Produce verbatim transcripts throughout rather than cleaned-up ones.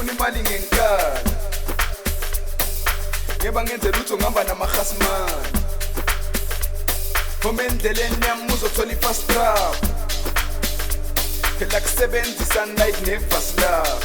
ngifuna imali ngenkani ngeba ngenze lutho ngihamba namakhasmani Home endleleni yami uzothola i-fast trap phela kusebenzisa night ne-fast love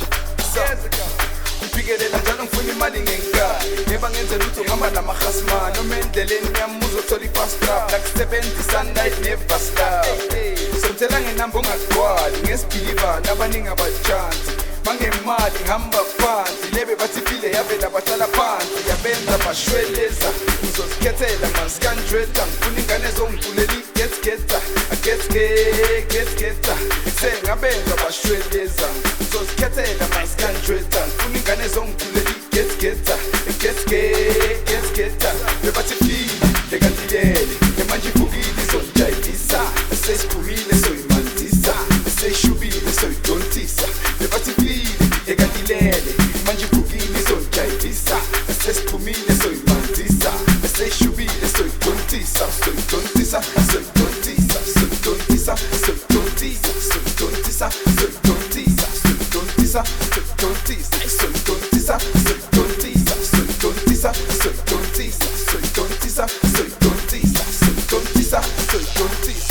Ngipikelela njalo ngifuna imali ngenkani ngeba ngenze lutho ngihamba namakhasmani Home endleleni yami uzothola i-fast trap phela kusebenzisa night ne-fast love Somthela ngenamba ongagcwali ngesibhiliva nabaningi abachansi Mangemali ngihamba phansi lebe bathi file yavela bahlala phansi yabenza bashweleza Uzozikhethela mansikanjweta ngifuna ingane zongiculela i-get-geta A-get-get-get-geta Sengabenza bashweleza Uzozikhethela mansikanjweta ngifuna ingane zongiculela i-get-geta A-get-get-get-geta bebathi file lekantilele emanje ivukile izonjayivisa Esesikhulile soyimanzisa eseshubile soyidontisa bebathi file lekantilele manje ivukile izonjayivisa esesiphumile soyimanzisa eseshubile soyidontisa soyidontisa soyidontisa soyidontisa soyidontisa soyidontisa soyidontisa soyidontisa soyidontisa soyidontisa soyidontisa soyidontisa soyidontisa soyidontisa soyidontisa soyidontisa soyidontisa soyidontisa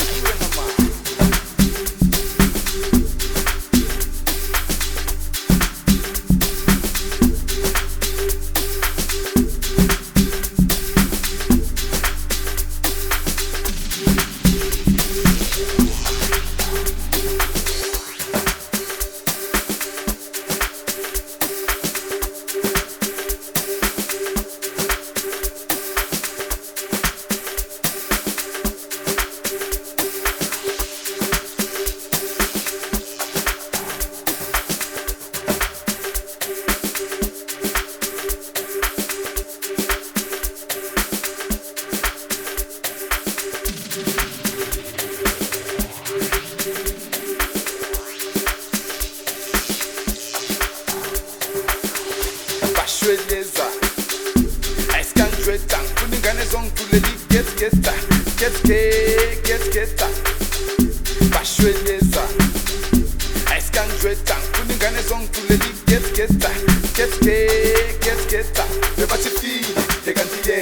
Bashweleza Ayisikanjweta ngifuna ingane zongiculela i-get-geta Get-get-get-geta Bashweleza Ayisikanjweta ngifuna ingane zongiculela i-get-geta Get-get-get-geta bebathi file lekantilele